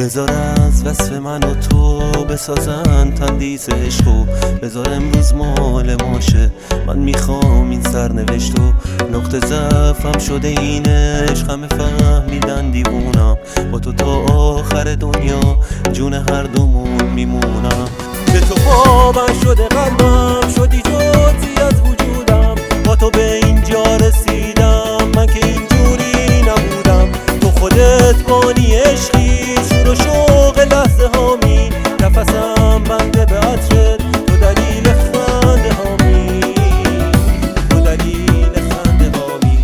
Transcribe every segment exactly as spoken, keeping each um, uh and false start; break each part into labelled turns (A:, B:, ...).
A: بذار از وصف من و تو بسازن تندیس عشقو، بذار امروز مال ماشه. من میخوام این سرنوشتو، نقطه ضعفم شده این عشق، همه فهمیدن دیوونم، با تو تا آخر دنیا جون هر دومون میمونم. به تو خوابم شده قلبم، شدی جزئی از وجودم، با تو به اینجا رسیدم، من که اینجوری نبودم. تو خودت بانی عشقی، شور و شوق لحظه هامی، نفسم بنده به عطرت، تو دلیل خنده هامی، تو دلیل خنده هامی.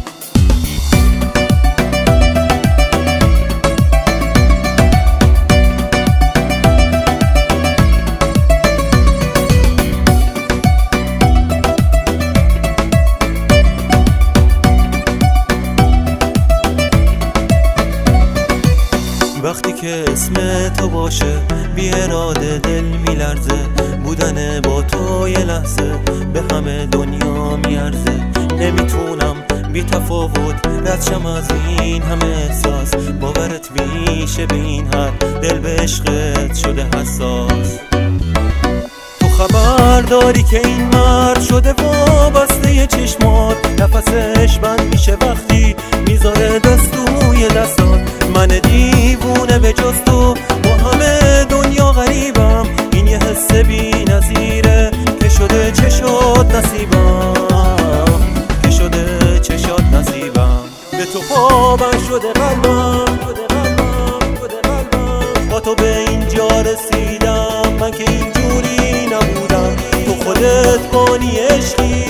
A: وقتی که اسم تو باشه بی اراده دل میلرزه، بودن با تو یه لحظه به همه دنیا میارزه. نمیتونم بی تفاوت ردشم از این همه احساس، باورت میشه به این حد دل به عشقت شده حساس. تو خبر داری که این مرد شده وابسته چشمات، نفسش بند میشه وقتی میذاره دستوی دستات. من دیوونه به جز تو با همه دنیا غریبم، این یه حس بی نظیره که شده چشات نصیبم، که شده چشات نصیبم. به تو خوابم شده قلبم، با تو به اینجا رسیدم، من که اینجوری نبودم. تو خودت بانی عشقی،